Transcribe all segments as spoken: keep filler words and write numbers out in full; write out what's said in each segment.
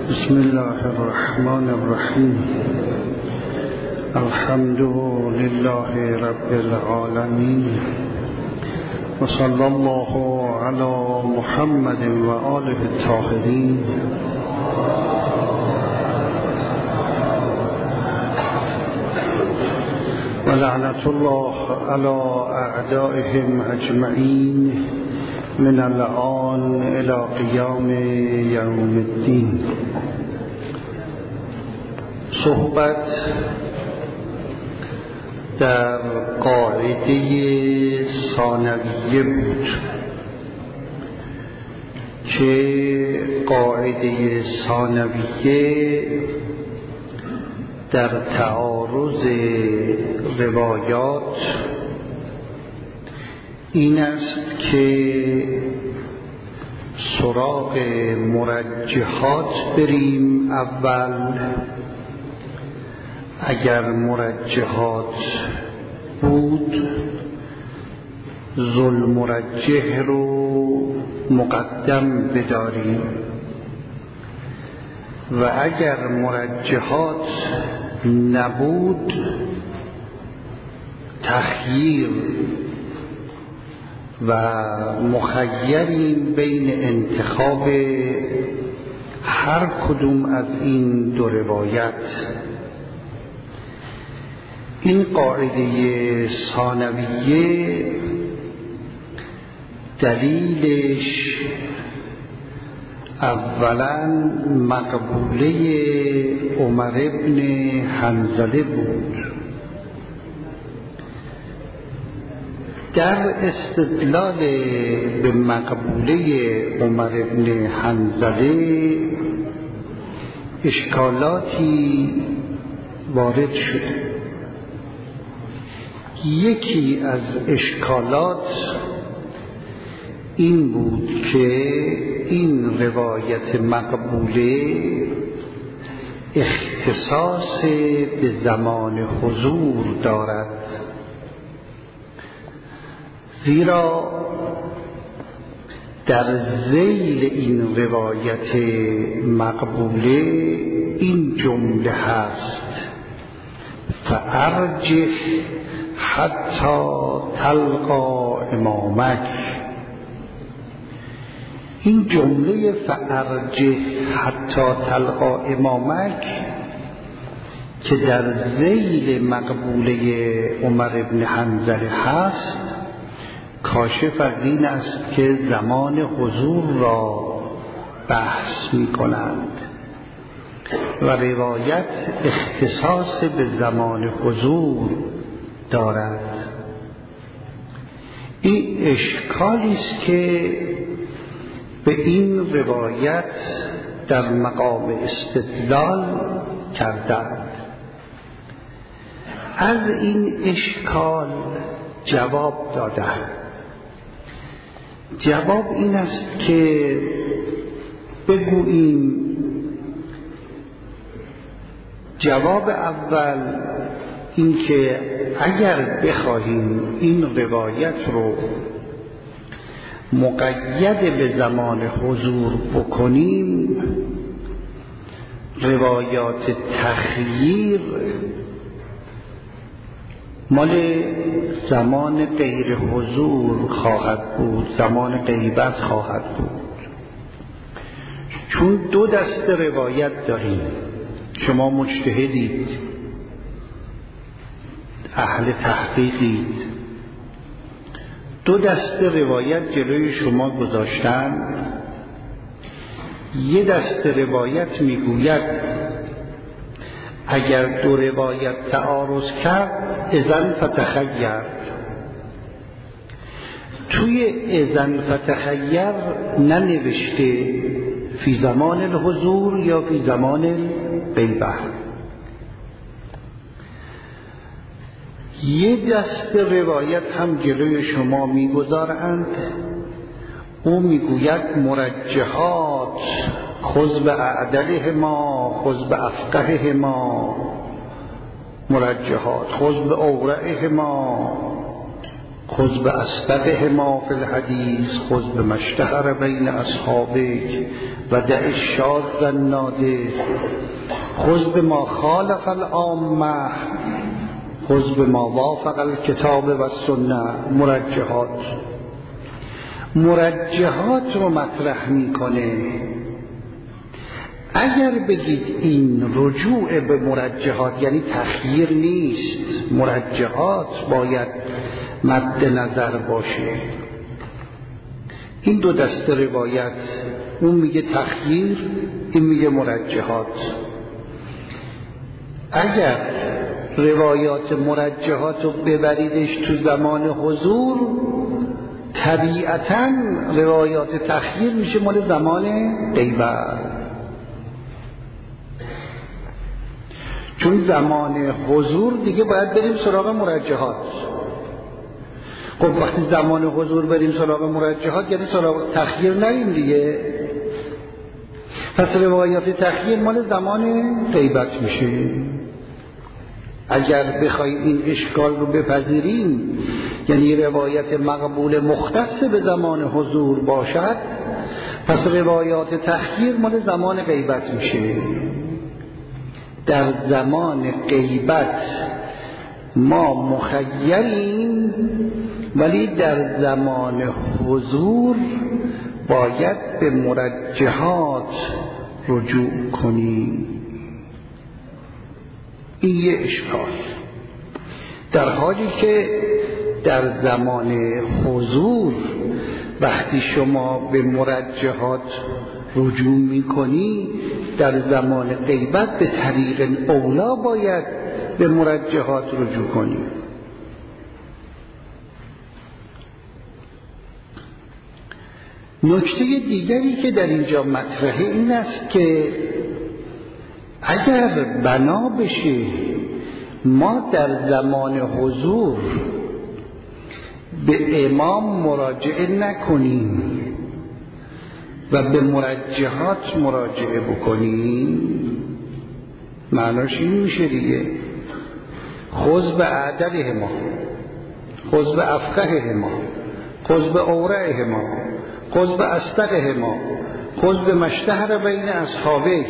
بسم الله الرحمن الرحیم. الحمد لله رب العالمین و صلی الله علی محمد و آله الطاهرین. و لعنت الله علی اعدائهم اجمعین من الآن الى قیام یوم الدین. صحبت در قاعده ثانویه بود که قاعده ثانویه در تعارض روایات این است که سراغ مرجحات بریم اول. اگر مرجحات بود ذو مرجح رو مقدم بداریم و اگر مرجحات نبود تخییر و مخیریم بین انتخاب هر کدوم از این دو روایت. این قاعده ثانویه دلیلش اولا مقبوله عمر ابن حنظله بود. در استدلال به مقبوله عمر ابن حنظله اشکالاتی وارد شده. یکی از اشکالات این بود که این روایت مقبوله اختصاص به زمان حضور دارد، زیرا در ذیل این روایت مقبوله این جمله هست: فارجح حتی تلقا امامک. این جمله فارجح حتی تلقا امامک که در ذیل مقبوله عمر ابن حنظله هست کاشف از این است که زمان حضور را بحث می کنند و روایت اختصاص به زمان حضور دارد. این اشکالی است که به این روایت در مقام استدلال کردند. از این اشکال جواب دادند. جواب این است که بگوییم جواب اول این که اگر بخواهیم این روایت رو مقید به زمان حضور بکنیم، روایات تخییر مال زمان غیر حضور خواهد بود، زمان غیبت خواهد بود. چون دو دسته روایت داریم، شما مجتهدید، اهل تحقیقید، دو دسته روایت جلوی شما گذاشتن. یه دسته روایت میگوید اگر دو روایت تعارض کرد اذن فتخیر. توی اذن فتخیر ننوشته فی زمان الحضور یا فی زمان الغیبه. یه دست روایت هم جلوی شما میگذارند، او میگوید مرجحات خذ به اعدلهما خذ به افقههما، مرجحات خذ به اورعهما خذ بأصدقهما فی الحدیث خذ بما اشتهر بین اصحابک و دع الشاذ النادر خذ بما خالف العامة خذ بما وافق الکتاب و السنه. مرجحات مرجحات رو مطرح میکنه. اگر بگید این رجوع به مرجحات یعنی تخییر نیست، مرجحات باید مد نظر باشه. این دو دسته روایت، اون میگه تخییر، این میگه مرجحات. اگر روایات مرجحات رو ببریدش تو زمان حضور، طبیعتاً روایات تخییر میشه مال زمان غیبت، چون زمان حضور دیگه باید بریم سراغ مرجحات. خب وقتی زمان حضور بریم سراغ مرجحات یعنی سراغ تخییر نریم دیگه. پس روایات تخییر مال زمان غیبت میشه. اگر بخوایم این اشکال رو بپذیریم، یعنی روایت مقبول مختص به زمان حضور باشد، پس روایات تخییر مال زمان غیبت میشه. در زمان غیبت ما مخیریم، ولی در زمان حضور باید به مرجحات رجوع کنیم. این یه اشکال، در حالی که در زمان حضور وقتی شما به مرجحات رجوع میکنی، در زمان غیبت به طریق اولا باید به مرجحات رجوع کنی. نکته دیگری که در اینجا مطرحه این است که اگر بنا بشه ما در زمان حضور به امام مراجعه نکنیم و به مرجحات مراجعه بکنیم، معناش این میشه دیگه خذ به اعدلهما خذ به افقههما خذ به اورعهما خذ به اصدقهما خذ به ما اشتهر بین اصحابک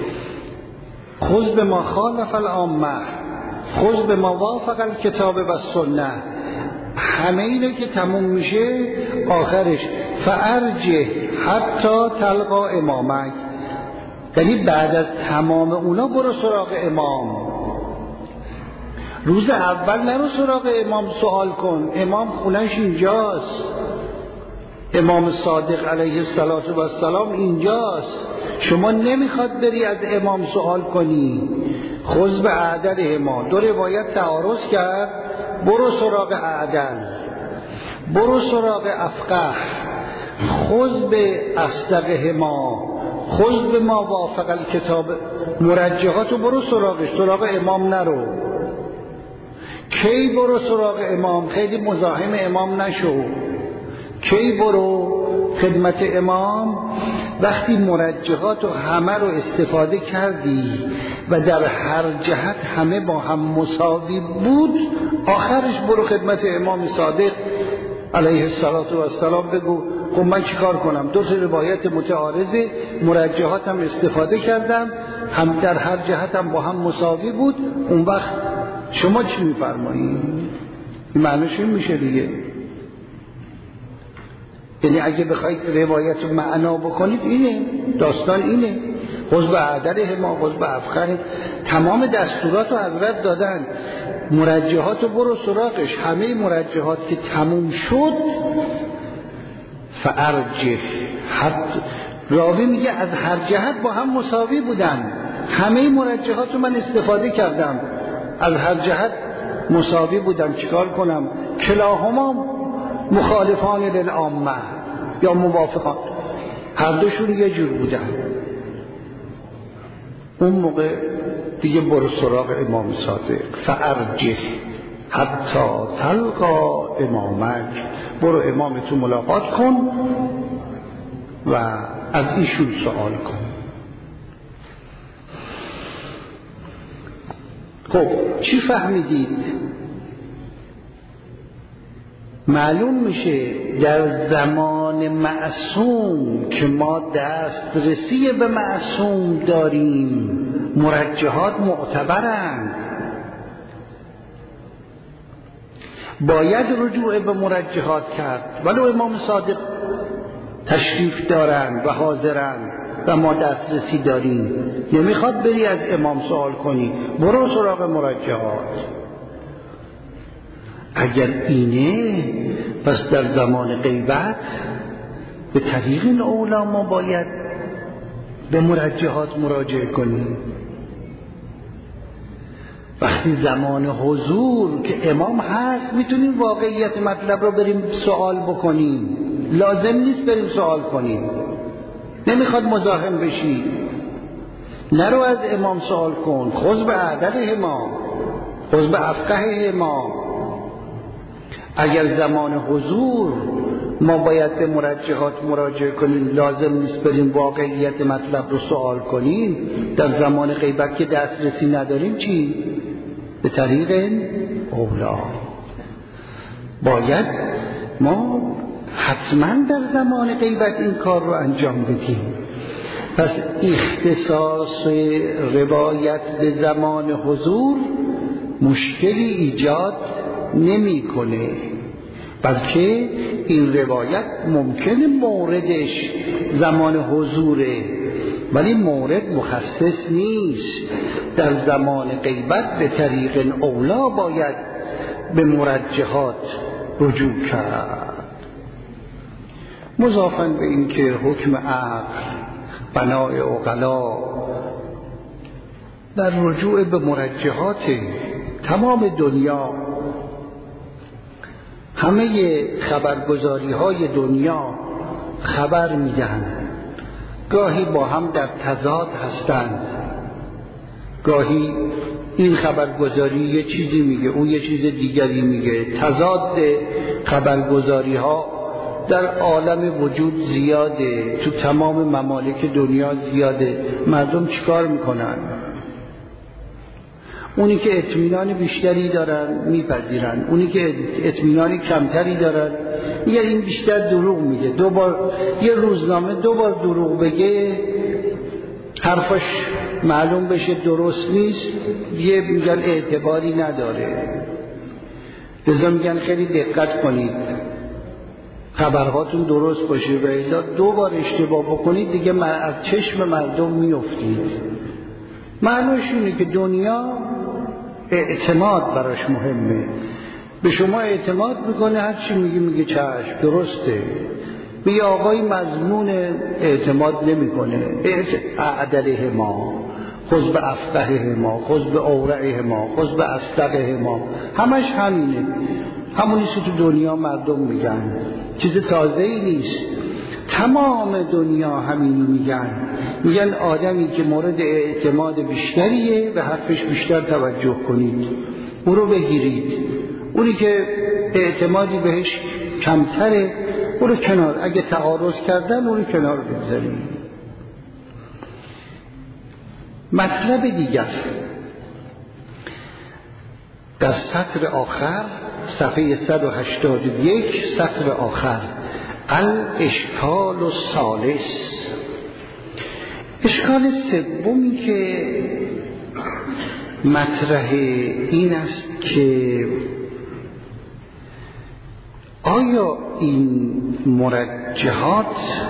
خذ به ما خالف العامة خذ به ما وافق الکتاب و السنه. همه اینو که تموم میشه آخرش فارجه حتی تلقا امامک، یعنی بعد از تمام اونا برو سراغ امام. روز اول نرو سراغ امام سوال کن، امام خونش اینجاست، امام صادق علیه السلام اینجاست، شما نمیخواد بری از امام سوال کنی. خذ به اعدل ما، دو روایت تعارض کرد، برو سراغ اعدل، برو سراغ افقه، خذ به اصدقه ما خذ به ما وافق الکتاب. مرجحاتو برو سراغش، سراغ امام نرو. کی برو سراغ امام؟ خیلی مزاحم امام نشو. کی برو خدمت امام؟ وقتی مرجحات و همه رو استفاده کردی و در هر جهت همه با هم مساوی بود، آخرش برو خدمت امام صادق علیه السلام بگو خب من چیکار کنم؟ دو تا روایت متعارضه، مرجحات هم استفاده کردم، هم در هر جهت هم با هم مساوی بود. اون وقت شما چی میفرمایید؟ این معنیش این میشه دیگه. یعنی اگه بخواید روایت رو معنا بکنید اینه، داستان اینه، خذ به اعدله ما خذ به افقه. تمام دستورات رو حضرت دادن، مرجحات رو برو سراغش. همه مرجحات که تموم شد فارجح، حتی راوی میگه از هر جهت با هم مساوی بودن، همه مرجحات رو من استفاده کردم، از هر جهت مساوی بودن، چیکار کنم؟ کلاهما مخالفان للعامه یا موافقان، هر دوشون یه جور بودن. اون موقع دیگه برو سراغ امام صادق، فارجح حتی تلقا امامک، برو امام تو ملاقات کن و از ایشون سوال کن. خب چی فهمیدید؟ معلوم میشه در زمان معصوم که ما دسترسی به معصوم داریم مرجحات معتبرند، باید رجوع به مرجحات کرد. ولو امام صادق تشریف دارند و حاضرند و ما دسترسی داریم، نمیخواد بری از امام سوال کنی، برو سراغ مرجحات. اگر اینه پس در زمان غیبت به طریق اولا ما باید به مرجحات مراجعه کنیم. وقتی زمان حضور که امام هست میتونیم واقعیت مطلب رو بریم سوال بکنیم، لازم نیست بریم سوال کنیم. نمیخواد مزاحم بشی، نرو از امام سوال کن، خذ به اعدل ما، خذ به افقه ما. اگر زمان حضور ما باید به مرجحات مراجعه کنیم، لازم نیست بریم واقعیت مطلب رو سوال کنیم. در زمان غیبت که دسترسی نداریم چی؟ به طریق اولا باید ما حتما در زمان غیبت این کار رو انجام بدیم. پس اختصاص روایت به زمان حضور مشکلی ایجاد نمی‌کنه، بلکه این روایت ممکنه موردش زمان حضوره ولی مورد مخصص نیست. در زمان غیبت به طریق اولا باید به مرجحات رجوع کرد. مضافاً به این که حکم عقل بنای عقلا در رجوع به مرجحات تمام دنیا، همه خبرگزاری های دنیا خبر میدن، گاهی با هم در تضاد هستند، گاهی این خبرگزاری یه چیزی میگه اون یه چیز دیگری میگه. تضاد خبرگزاری ها در عالم وجود زیاده، تو تمام ممالک دنیا زیاده. مردم چیکار میکنن؟ اونی که اطمینان بیشتری دارن میپذیرن، اونی که اطمینان کمتری دارن میگن این بیشتر دروغ میگه. دو بار یه روزنامه دو بار دروغ بگه، حرفش معلوم بشه درست نیست، یه میگن اعتباری نداره. لذا میگن خیلی دقت کنید، خبرهاتون درست باشه و الا دو بار اشتباه بکنید دیگه از چشم مردم میافتید. معنیش اینه که دنیا اعتماد براش مهمه، به شما اعتماد میکنه، هر چی میگی میگه چشم درسته. میگه آقای مضمون اعتماد نمیکنه، اعدله ما، خذ به افقه ما، خذ به اورعه ما، خذ به اصدقه ما، همش همینه، همونیست که تو دنیا مردم میگن، چیز تازه‌ای نیست. تمام دنیا همینو میگن، میگن آدمی که مورد اعتماد بیشتریه به حرفش بیشتر توجه کنید، او رو بگیرید، اونی که اعتمادی بهش کمتره او رو کنار، اگه تعارض کردن او رو کنار بگذارید. مطلب دیگر در سطر آخر، صفحه صد و هشتاد و یک، سطر آخر، الاشکال الثالث، اشکال سومی که مطرح این است که آیا این مرجحات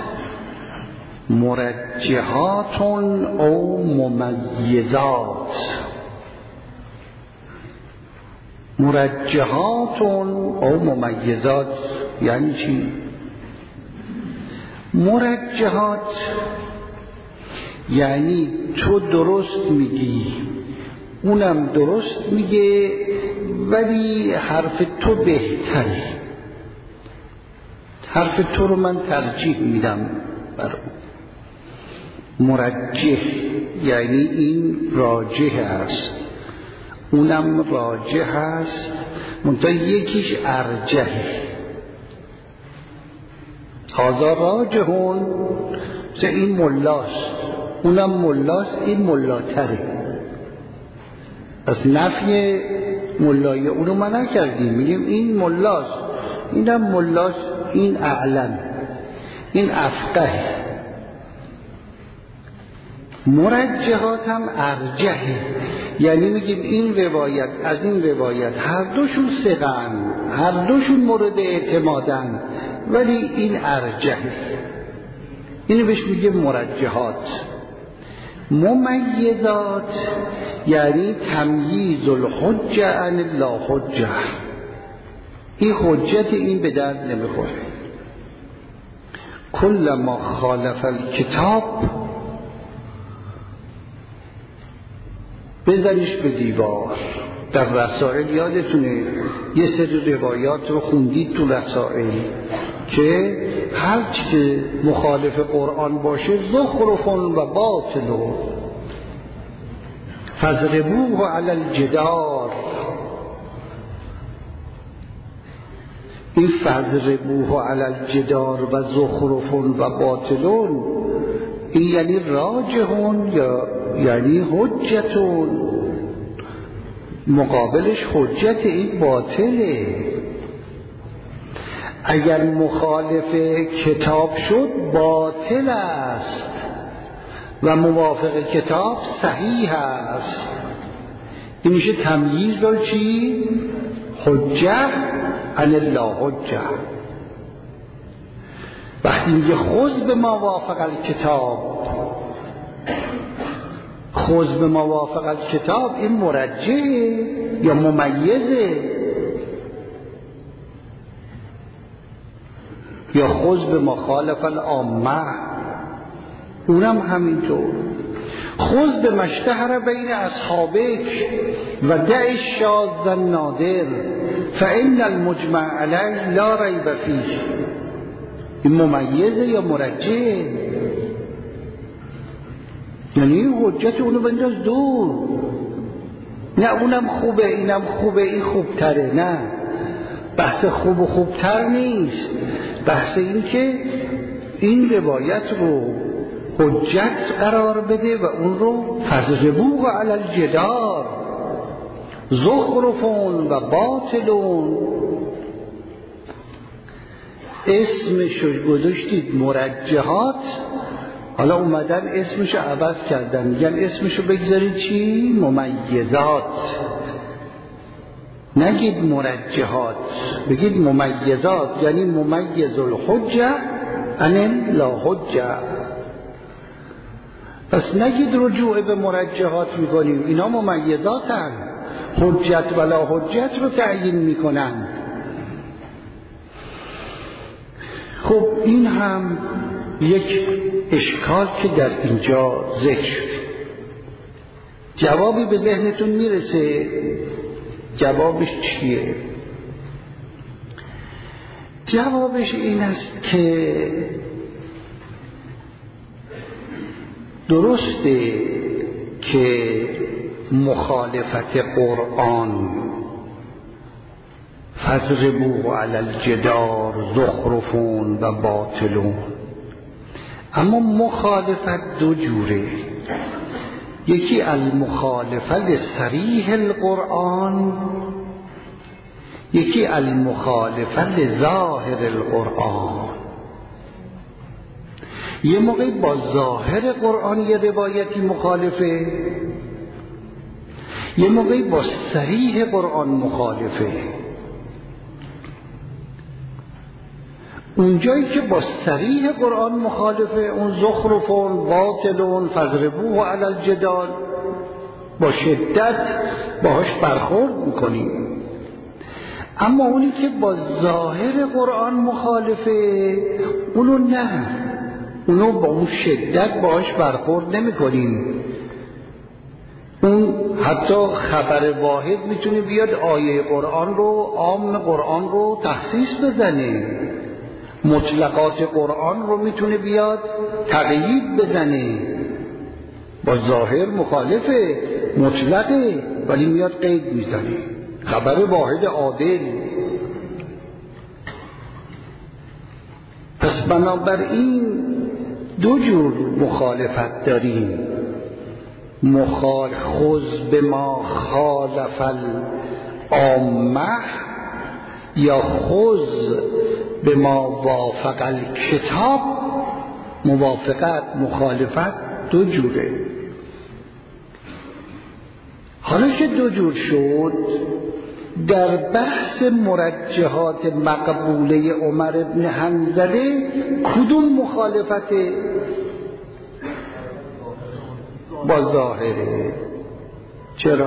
مرجحات او ممیزات، مرجحات او ممیزات یعنی چی؟ مرجحات یعنی تو درست میگی اونم درست میگه ولی حرف تو بهتره، حرف تو رو من ترجیح میدم بر اون. مرجح یعنی این راجح است، اونم راجح است، منتها یکیش ارجحه. هذا راجحون، چه این ملاست، اونم ملاست، این ملاتره. پس نفی ملای اونو ما نکردیم، میگیم این ملاست، اینم ملاش، این اعلم، این افقه. مرجحات هم ارجحه، یعنی میگیم این روایت از این روایت هر دوشون ثقه‌اند، هر دوشون مورد اعتمادن، ولی این ارجحه، اینو بهش میگه مرجحات. ممیزات یعنی تمییز الحجه عن لا حجه، این حجت این به درد نمیخوره. کل ما خالف الکتاب بزنیش به دیوار. در رسائل یادتونه یه سری روایات رو خوندید تو رسائل که هر چی که مخالف قرآن باشه زخرفون و باطل فضربوه علی الجدار. این فضربوه علی الجدار و زخرفون و باطلون، این یعنی راجحون یا یعنی حجتون، مقابلش حجت این باطله. اگر مخالف کتاب شد باطل است و موافق کتاب صحیح است. این میشه تمییز چی؟ حجه عن لا حجه. وقتی میگه خذ به ما وافق الکتاب، خذ به ما وافق الکتاب، این مرجحه یا ممیزه؟ یا خذ به ما خالف العامه، اونم همینطور. خذ به مشتهر بین اصحابک و دع الشاذ النادر فان المجمع علیه لا ریب فیه. این ممیزه یا مرجحه؟ یعنی حجت اونو بنداز دور، نه اونم خوبه اینم خوبه این خوبتره. نه، بحث خوب و خوبتر نیست، بحث این که این روایت رو حجت قرار بده و اون رو فضربوه علی الجدار زخرفون و باطلون. اسمشو گذاشتید مرجحات، حالا اومدن اسمشو عوض کردن، میگن اسمشو بگذارید چی؟ ممیزات. نگید مرجحات، بگید ممیزات، یعنی ممیز الحجه عن لا حجه. پس نگید رجوع به مرجحات میکنیم، اینا ممیزاتن، حجت و لا حجت رو تعیین میکنن. خب این هم یک اشکال که در اینجا ذکر شد. جوابی به ذهنتون میرسه؟ جوابش چیه؟ جوابش این است که درسته که مخالفت قرآن فضربوه علی الجدار زخرفون و باطلون، اما مخالفت دو جوره. یکی المخالفت صریح القرآن، یکی المخالفت ظاهر القرآن. یه موقعی با ظاهر قرآن یه روایتی مخالفه، یه موقعی با صریح قرآن مخالفه. اونجایی که با صریح قرآن مخالفه، اون زخرفون باطلون فضربوه علی الجدال، با شدت باهاش برخورد میکنیم. اما اونی که با ظاهر قرآن مخالفه، اونو نه، اونو با اون شدت باهاش برخورد نمیکنیم. اون حتی خبر واحد میتونه بیاد آیه قرآن رو، عام قرآن رو تخصیص بزنه، مطلقات قرآن رو میتونه بیاد تقیید بزنه. با ظاهر مخالفه، مطلقه، ولی میاد قید میزنه، خبر واحد عادل. پس بنابراین دو جور مخالفت داریم. مخالف به ما خالف العامه یا خذ به ما وافق الکتاب، موافقت مخالفت دو جوره. حالا که دو جور شد، در بحث مرجحات مقبوله عمر بن حنظله کدوم مخالفته؟ با ظاهره. چرا؟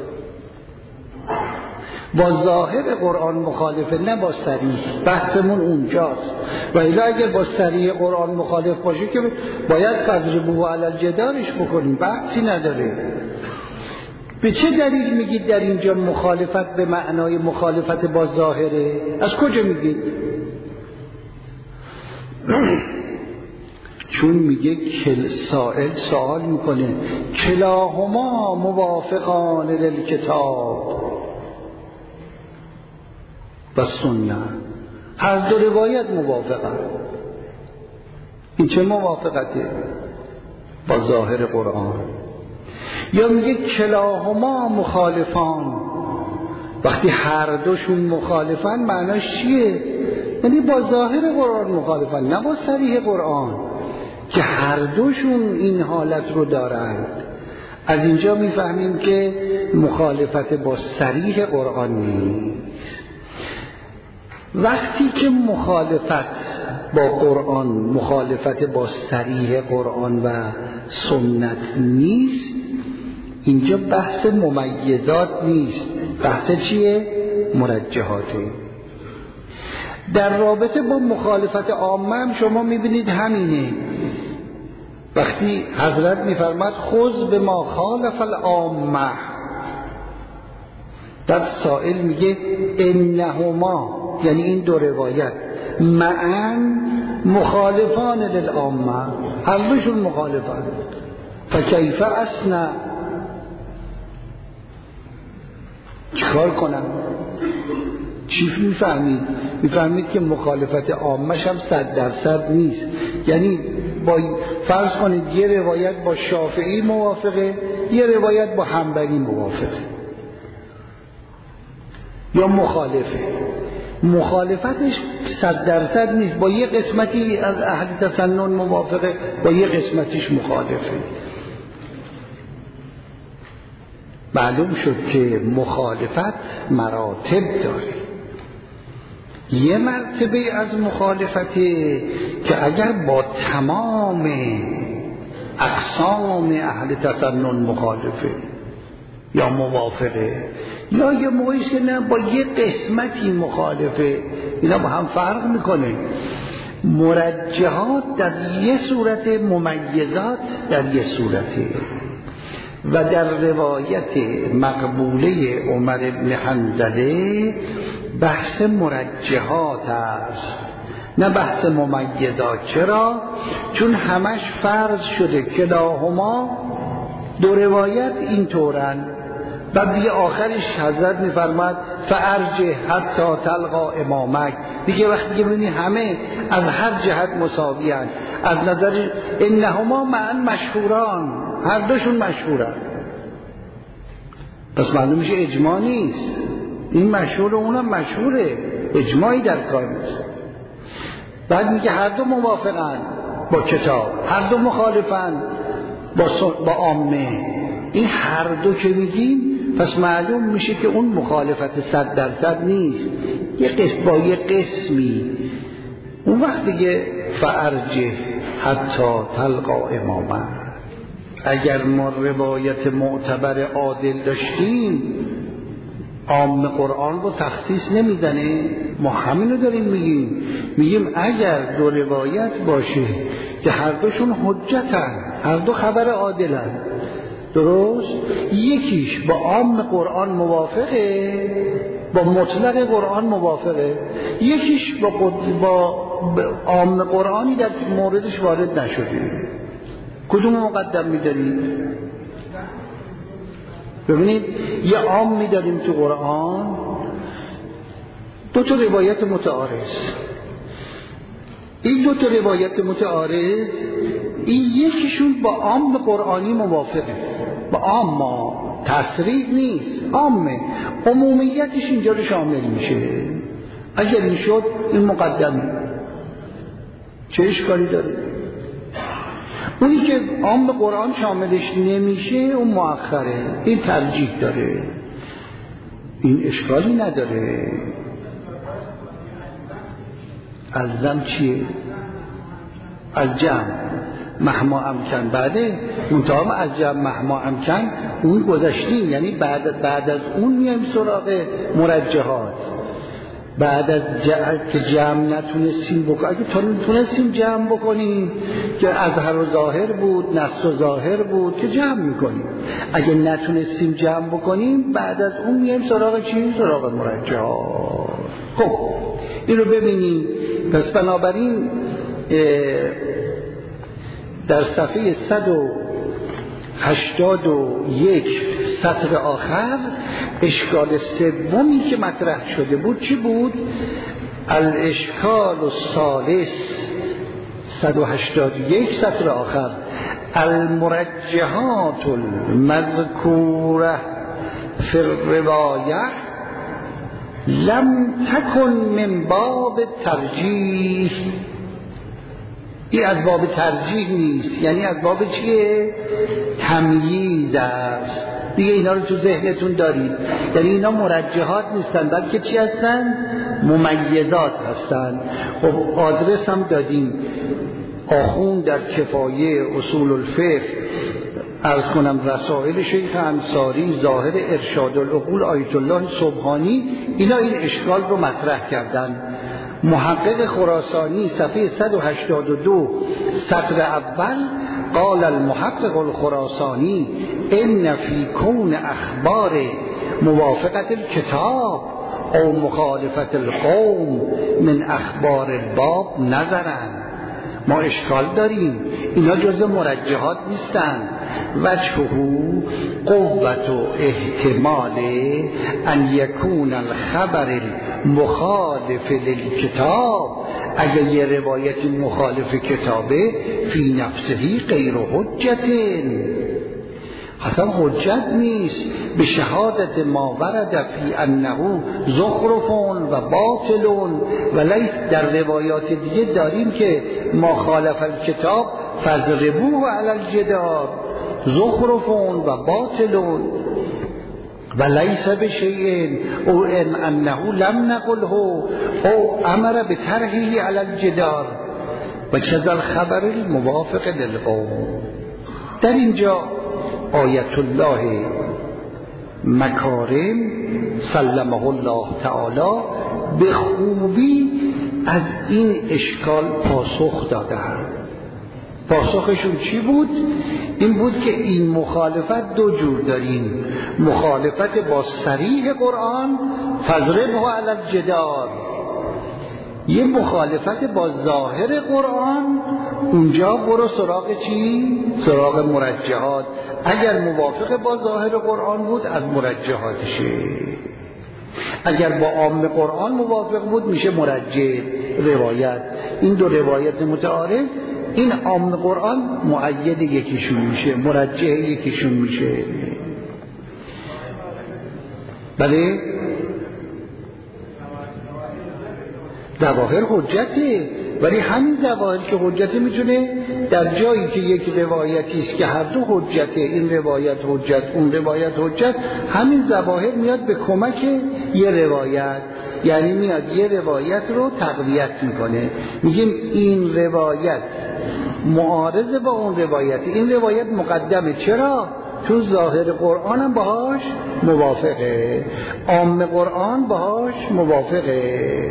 با ظاهر قرآن مخالفه، نه با صریح. بحثمون اونجاست. و الا اگر با صریح قرآن مخالف باشه که باید فضربوه علی الجدارش بکنیم، بحثی نداره. به چه دلیل میگید در اینجا مخالفت به معنای مخالفت با ظاهره؟ از کجا میگید؟ چون میگه کل سائل سوال میکنه کلاهما موافقان للکتاب و سنت، هر دو روایت موافقن. این چه موافقته؟ با ظاهر قرآن. یا میگه کلاهما مخالفان، وقتی هر دوشون مخالفن معناش چیه؟ یعنی با ظاهر قرآن مخالفن، نه با صریح قرآن، که هر دوشون این حالت رو دارند. از اینجا میفهمیم که مخالفت با صریح قرآن نیست. وقتی که مخالفت با قرآن مخالفت با صریح قرآن و سنت نیست، اینجا بحث ممیزات نیست، بحث چیه؟ مرجحاته. در رابطه با مخالفت عامه هم شما میبینید همینه. وقتی حضرت میفرماد خذ به ما خالف العامه، در سائل میگه انهما، یعنی این دو روایت معا مخالفان للعامه، هر دوشون مخالفان. فکیف اصنع، چیکار کنم؟ چی میفهمید؟ میفهمید که مخالفت عامش هم صد درصد نیست. یعنی با فرض کنید یه روایت با شافعی موافقه، یه روایت با حنبلی موافقه یا مخالفه، مخالفتش صد درصد نیست. با یه قسمتی از اهل تسنن موافقه، با یه قسمتیش مخالفه. معلوم شد که مخالفت مراتب داره. یه مرتبه از مخالفته که اگر با تمام اقسام اهل تسنن مخالفه یا موافقه، یا یه موقعیست که نه با یه قسمتی مخالفه، اینا با هم فرق میکنه. مرجحات در یه صورت، ممیزات در یه صورته. و در روایت مقبوله عمر بن حنظله بحث مرجحات است، نه بحث ممیزات. چرا؟ چون همش فرض شده کلاهما، دو روایت این طورن. بعد دیگه آخرش حضرت میفرماد فارجه حتی تلقا امامک، دیگه وقتی که ببینی همه از هر جهت مساوی هستند، از نظر انهما معا مشهوران، هر دوشون مشهورن، پس معلوم میشه اجماع نیست. این مشهور و اونم مشهوره، اجماعی در کار نیست. بعد میگه هر دو موافقن با کتاب، هر دو مخالفن با با عامه. این هر دو که میگیم پس معلوم میشه که اون مخالفت صد درصد نیست، یه قسم با یه قسمی. اون وقت دیگه فارجه حتی تلقا امامه. اگر ما روایت معتبر عادل داشتیم، عام قرآن رو تخصیص نمیدنه. ما همین رو داریم میگیم، میگیم اگر دو روایت باشه که هر دوشون حجتن، هر دو خبر عادلن، درست؟ یکیش با عام قرآن موافقه، با مطلق قرآن موافقه، یکیش با, با عام قرآنی در موردش وارد نشده. کدوم مقدم می‌دارید؟ ببینید یه عام می‌داریم تو قرآن، دو تا روایت متعارض. این دو تا روایت متعارض، این یکیشون با عام قرآنی موافقه، با عام، ما تصریح نیست، عامه، عمومیتش اینجا رو شامل میشه. اگر این شد این مقدمه، چه اشکالی داره؟ اونی که عام قرآن شاملش نمیشه اون مؤخره، این ترجیح داره، این اشکالی نداره. الزم چیه؟ الجمع مهما امکن. بعده منتها از جمع مهما امکن اون گذشتیم، یعنی بعد بعد از اون میایم سراغ مرجحات. بعد از جمع که جمع نتونستیم بکنیم، اگه تا نتونستیم جمع بکنیم که اظهر و ظاهر بود، نص و ظاهر بود که جمع میکنیم. اگه نتونستیم جمع بکنیم بعد از اون میایم سراغ چی؟ سراغ مرجحات. خب این رو ببینیم. پس بنابراین در صفحه صد و هشتاد و یک سطر آخر اشکال سومی که مطرح شده بود چی بود؟ الاشکال الثالث، صد و هشتاد و یک سطر آخر، المرجحات المذکوره فی الروایه لم تکن من باب ترجیح. این از باب ترجیح نیست، یعنی از باب چیه؟ تمییز است. دیگه اینا رو تو ذهنتون دارید، یعنی اینا مرجحات نیستن بلکه چی هستن؟ ممیزات هستن. خب آدرس هم دادیم. آخوند در کفایه اصول الفقه، عرض کنم رسائل شیخ انصاری، ظاهر ارشاد العقول آیت الله سبحانی، اینا این اشکال رو مطرح کردن. محقق خراسانی صفحه صد و هشتاد و دو سطر اول، قال المحقق الخراسانی ان فی کون اخبار موافقت الکتاب او مخالفت القوم من اخبار الباب نظرن. ما اشکال داریم، اینا جزء مرجحات نیستن. وجهه قوت و احتمال ان یکون الخبر مخالف للکتاب، اگر یه روایت مخالف کتابه فی نفسه غیر حجت، اصلا حجت نیست به شهادت ما ورد فی انه زخرف و باطل و لیس. در روایات دیگه داریم که ما خالف الکتاب فضربوه علی الجدار، زخرف و باطل و لیس بشیء او ان انه لم نقله او امر بطرحه علی الجدار و کذا الخبر الموافق للقوم. در اینجا آیت الله مکارم سلمه الله تعالی به خوبی از این اشکال پاسخ دادند. پاسخشون چی بود؟ این بود که این مخالفت دو جور داریم. مخالفت با صریح قرآن فضربه علی الجدار، یه مخالفت با ظاهر قرآن، اونجا برو سراغ چی؟ سراغ مرجحات. اگر موافق با ظاهر قرآن بود از مرجحاتشه، اگر با عام قرآن موافق بود میشه مرجح روایت. این دو روایت متعارض، این عام قرآن مؤید یکیشون میشه، مرجح یکیشون میشه. بله ظواهر حجته، ولی همین ظواهر که حجته میتونه در جایی که یک روایتی است که هر دو حجته، این روایت حجت اون روایت حجت، همین ظواهر میاد به کمک یه روایت، یعنی میاد یه روایت رو تقویت میکنه. میگیم این روایت معارض با اون روایت، این روایت مقدمه. چرا؟ چون ظاهر قرآن هم باهاش موافقه، عام قرآن باهاش موافقه.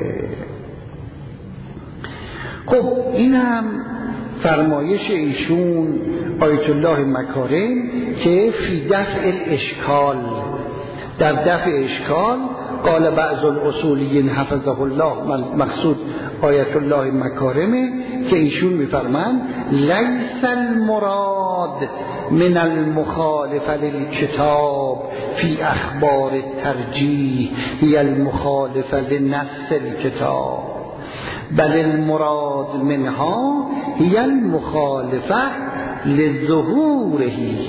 خب این هم فرمایش ایشون آیت الله مکارم که فی دفع الاشکال، در دفع اشکال قال بعض الاصولیین حفظه الله، مقصود آیت الله مکارمه که ایشون میفرمند لیس المراد من المخالف للکتاب فی اخبار الترجیح هی المخالف لنص الکتاب، بل المراد منها هی المخالفه لظهوره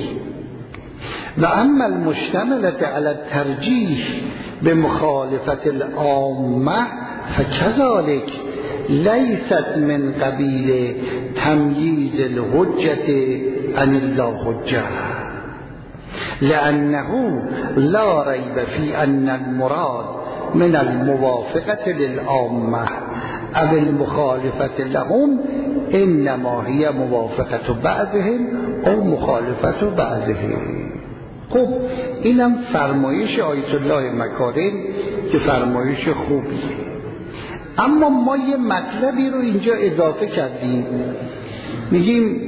و اما المشتملة على الترجیح بمخالفت العامه فکذالک لیست من قبیل تمییز الحجت عن الله حجه لأنه لا ریب فی ان المراد من الموافقة للعامة او المخالفة لهم انما هي موافقة بعضهم او مخالفة بعضهم. خب اینم فرمایش آیت الله مکارم که فرمایش خوبیه، اما ما یه مطلبی رو اینجا اضافه کردیم، میگیم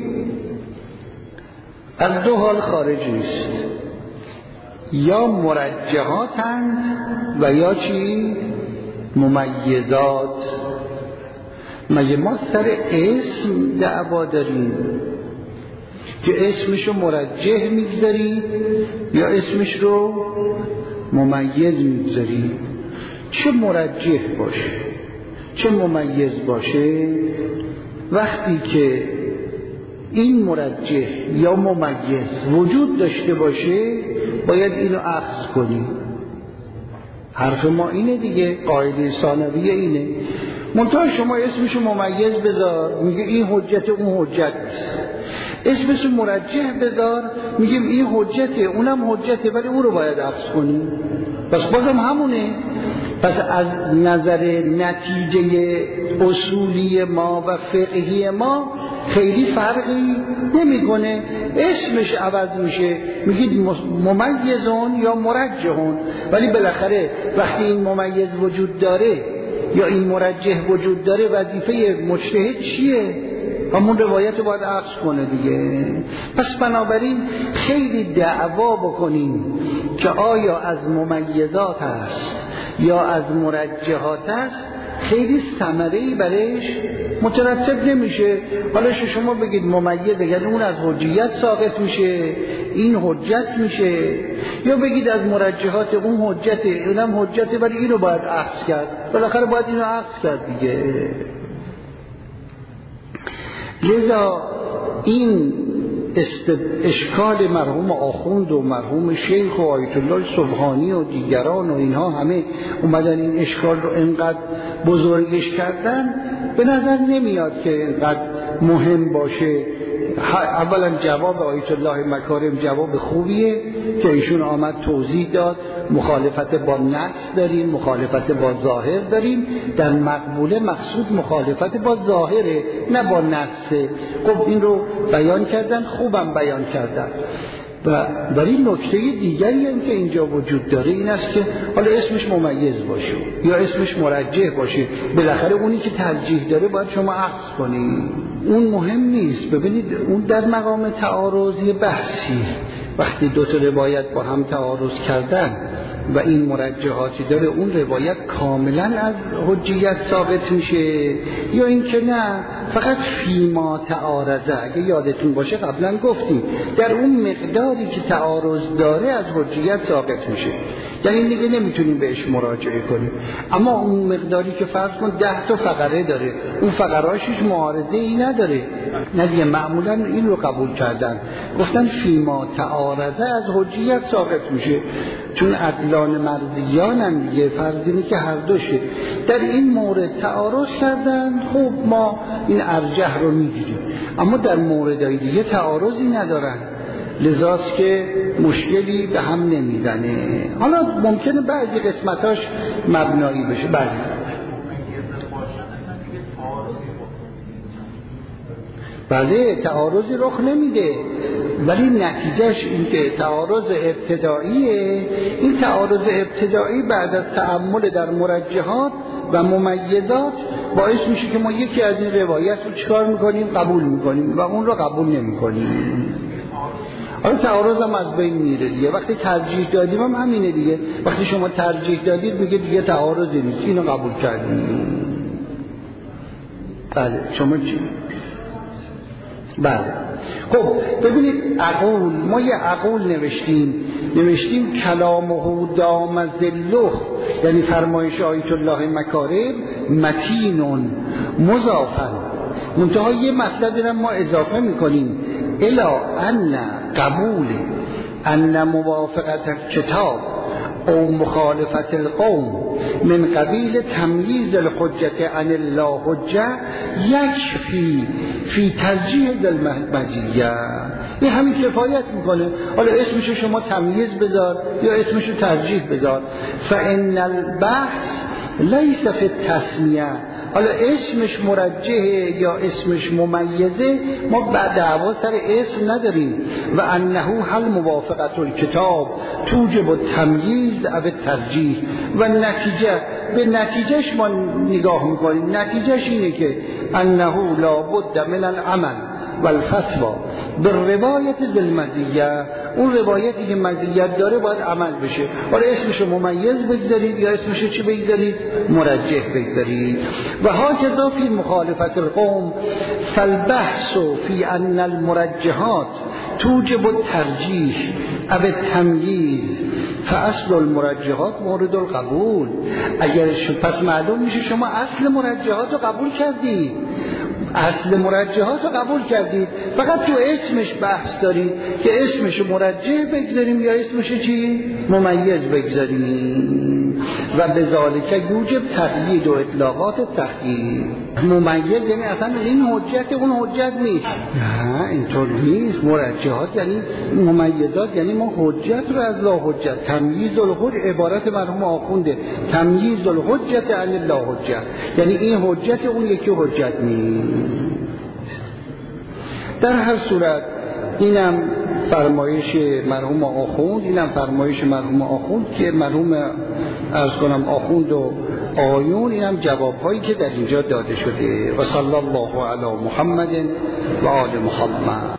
از دو حال خارج نیست، یا مرجحاتند و یا چی؟ ممیزات. مگه ما سر اسم دعوا داریم که اسمشو مرجح میگذاری یا اسمش رو ممیز میگذاری؟ چه مرجح باشه چه ممیز باشه، وقتی که این مرجح یا ممیز وجود داشته باشه باید اینو اخذ کنی. حرف ما اینه دیگه، قاعده ثانویه اینه. منتها شما اسمشو ممیز بذار، میگه این حجت اون حجت نیست. اسمشو مرجح بذار، میگیم این حجته اونم حجته، ولی اون رو باید اخذ کنی. پس بازم همونه. پس از نظر نتیجه اصولی ما و فقهی ما خیلی فرقی نمیکنه، اسمش عوض میشه، میگید ممیزون یا مرجحون، ولی بالاخره وقتی این ممیز وجود داره یا این مرجح وجود داره وظیفه مجتهد چیه؟ همون روایت رو باید اخذ کنه دیگه. پس بنابراین خیلی دعوا بکنیم که آیا از ممیزات هست یا از مرجحات هست، خیلی ثمره‌ای برش مترتب نمیشه. حالا شما بگید ممیزه، یعنی اون از حجیت ساقط میشه، این حجت میشه، یا بگید از مرجحات اون حجته اونم حجته، ولی اینو باید اخذ کرد، بالاخره باید اینو اخذ کرد دیگه. لذا این اشکال مرحوم آخوند و مرحوم شیخ و آیت الله سبحانی و دیگران و اینها همه اومدن این اشکال رو انقدر بزرگش کردن، به نظر نمیاد که انقدر مهم باشه. اولا جواب آیت الله مکارم جواب خوبیه که ایشون آمد توضیح داد، مخالفت با نص داریم، مخالفت با ظاهر داریم. در مقبوله مقصود مخالفت با ظاهره نه با نصه. خب این رو بیان کردن، خوبم بیان کردن. و در این نکته دیگری هم که اینجا وجود داره این است که حالا اسمش ممیز باشه یا اسمش مرجح باشه، بالاخره اونی که ترجیح داره باید شما اخذ کنی، اون مهم نیست. ببینید اون در مقام تعارضی بحثی، وقتی دو تا روایت با هم تعارض کردن و این مرجحاتی داره، اون روایت کاملا از حجیت ثابت میشه یا این که نه فقط فیما تعارضه. اگه یادتون باشه قبلا گفتیم در اون مقداری که تعارض داره از حجیت ثابت میشه، یعنی دیگه نمیتونیم بهش مراجعه کنیم. اما اون مقداری که فرض کن ده تا فقره داره، اون فقرهاش هیچ معارضه ای نداره، نه دیگه معمولا این رو قبول کردن، گفتن فیما تعارضه از حجیت ثابت میشه، چون عدلان مرضیان هم دیگه فرض اینه که هر دوشه در این مورد تعارض کردن، خب ما این ارجح رو میگیریم. اما در موردهای دیگه تعارضی ندارن، لذاست که مشکلی به هم نمیزنه. حالا ممکنه بعضی قسمتاش مبنایی بشه، بعضی بله تعارضی رخ نمیده، ولی نتیجهش این که تعارض ابتداییه. این تعارض ابتدایی بعد از تأمل در مرجحات و ممیزات باعث میشه که ما یکی از این روایت رو چکار میکنیم؟ قبول میکنیم و اون رو قبول نمیکنیم. حالا تعارض هم از بین میره دیگه. وقتی ترجیح دادیم هم همینه دیگه، وقتی شما ترجیح دادید میگه دیگه تعارضی نیست، اینو قبول کردیم. بله شما چی؟ بله خب ببینید عقول، ما یه عقول نوشتیم نوشتیم کلامه دام ذله، یعنی فرمایش آیت الله مکارم متینون مضافن، منتها یه مطلبی رو ما اضافه میکنیم الا ان قبول ان موافقت کتاب او مخالفت القوم من قبیل تمییز الحجت عن الله حجه یکفی فی ترجیح المزیه. این همین کفایت میکنه. حالا اسمشو شما تمییز بذار یا اسمشو ترجیح بذار. فان البحث لیس فی التسمیه. حالا اسمش مرجحه یا اسمش ممیزه، ما بعد دعوا سر اسم نداریم. و انه هل موافقت الکتاب توجب التمییز او الترجیح. و نتیجه به نتیجهش ما نگاه میکنیم. نتیجهش اینه که انه لا بد من العمل و الفتوا به روایت ذل مزیه. اون روایتی که مزیت داره باید عمل بشه. حالا اسمشو ممیز بگذارید یا اسمشو چی بگذارید؟ مرجح بگذارید. و هاکذا فی مخالفت القوم فالبحث فی ان المرجحات توجب الترجیح او التمییز فاصل المرجحات مورد القبول. اگر پس معلوم میشه شما اصل مرجحات رو قبول کردید، اصل مرجحات رو قبول کردید، فقط تو اسمش بحث دارید که اسمش مرجح بگذاریم یا اسمش چی؟ ممیز بگذاریم. و به ذالک یوجب تقیید و اطلاقات تحقیق. ممیز یعنی اصلا این حجت اون حجت نیست. نه اینطور نیست. مرجحات یعنی ممیزات، یعنی ما حجت رو از لا حجت. تمییز الحجت عبارت مرحوم آخونده، تمییز الحجت عن لا حجت، یعنی این حجت اون یکی حجت نیست. در هر صورت اینم فرمایش مرحوم آخوند، اینم فرمایش مرحوم آخوند که مرحوم عرض کنم آخوند و آیون، اینم جوابهایی که در اینجا داده شده. و صلی الله علی محمد و آل محمد.